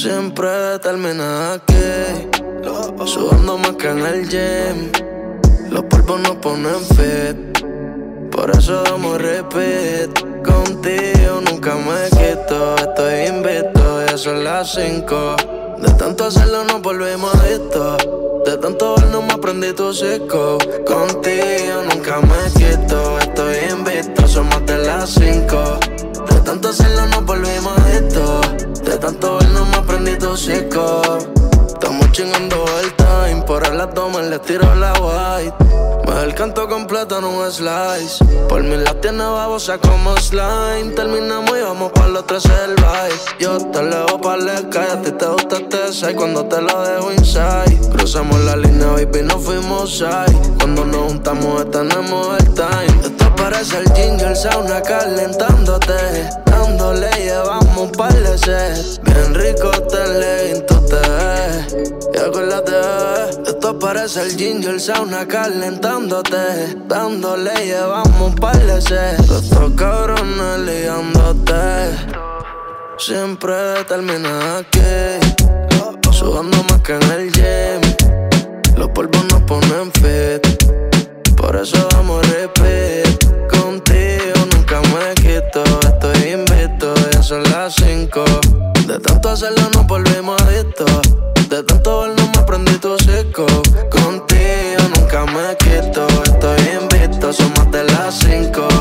Siempre termina aquí, sudando más que en el gym. Los polvos nos ponen fit, por eso damos repeat. Contigo nunca me quito, estoy invicto, ya son las 5. De tanto hacerlo nos volvimos adictos, de tanto vernos me aprendí tu psico. Contigo nunca me quito, estoy invicto, son más de las 5. De tanto hacerlo nos volvimos adictos, de tanto vernos me aprendí tu psico. Estamos chingando el time, por el abdomen le tiro la white. Me da el canto completo en un slice. Por mí la tiene babosa como slime. Terminamos y vamos pa' los 13 del vibe. Yo te levo pa' la calle, a ti te gusta este side cuando te lo dejo inside. Cruzamos la línea, baby, nos fuimos high. Cuando nos juntamos tenemos el time. Esto parece el ginger sauna calentándote. Dándole llevamos un par de sets. Bien rico te leí, tú te ves. Y acuérdate, esto parece el ginger sauna calentándote. Dándole llevamos un par de sets. Estos cabrones liándote. Siempre termina aquí, sudando más que en el gym. Los polvos nos ponen fit, por eso damos repeat. Contigo nunca me quito, estoy invicto, ya son las 5. De tanto hacerlo nos volvimos adictos, de tanto vernos me aprendí tu psico. Contigo nunca me quito, estoy invicto, son más de las 5.